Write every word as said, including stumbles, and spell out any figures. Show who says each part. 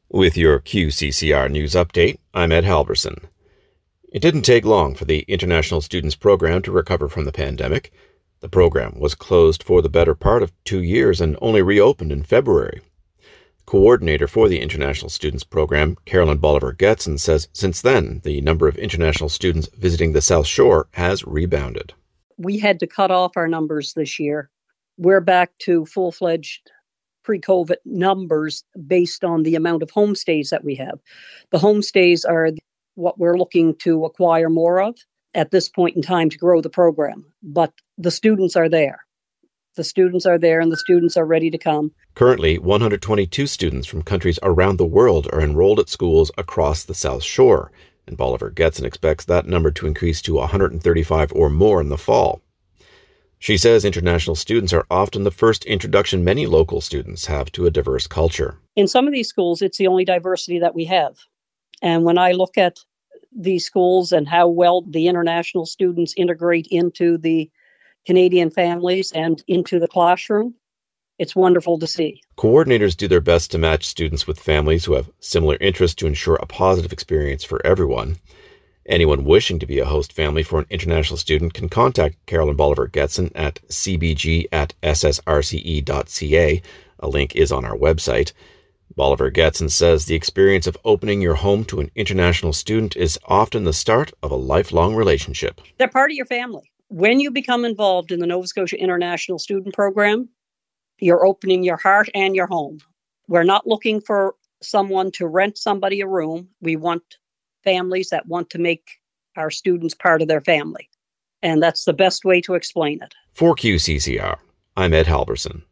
Speaker 1: With your Q C C R News Update, I'm Ed Halverson. It didn't take long for the International Students Program to recover from the pandemic. The program was closed for the better part of two years and only reopened in February. Coordinator for the International Students Program, Carolyn Bolivar-Getson, says since then, the number of international students visiting the South Shore has rebounded.
Speaker 2: We had to cut off our numbers this year. We're back to full-fledged pre-COVID numbers based on the amount of homestays that we have. The homestays are what we're looking to acquire more of at this point in time to grow the program. But the students are there. The students are there and the students are ready to come.
Speaker 1: Currently, one hundred twenty-two students from countries around the world are enrolled at schools across the South Shore, and Bolivar-Getson expects that number to increase to one hundred thirty-five or more in the fall. She says international students are often the first introduction many local students have to a diverse culture.
Speaker 2: In some of these schools, it's the only diversity that we have. And when I look at these schools and how well the international students integrate into the Canadian families and into the classroom, it's wonderful to see.
Speaker 1: Coordinators do their best to match students with families who have similar interests to ensure a positive experience for everyone. Anyone wishing to be a host family for an international student can contact Carolyn Bolivar-Getson at c b g at s s r c e dot c a. A link is on our website. Bolivar-Getson says the experience of opening your home to an international student is often the start of a lifelong relationship.
Speaker 2: They're part of your family. When you become involved in the Nova Scotia International Student Program, you're opening your heart and your home. We're not looking for someone to rent somebody a room. We want families that want to make our students part of their family. And that's the best way to explain it.
Speaker 1: For Q C C R, I'm Ed Halverson.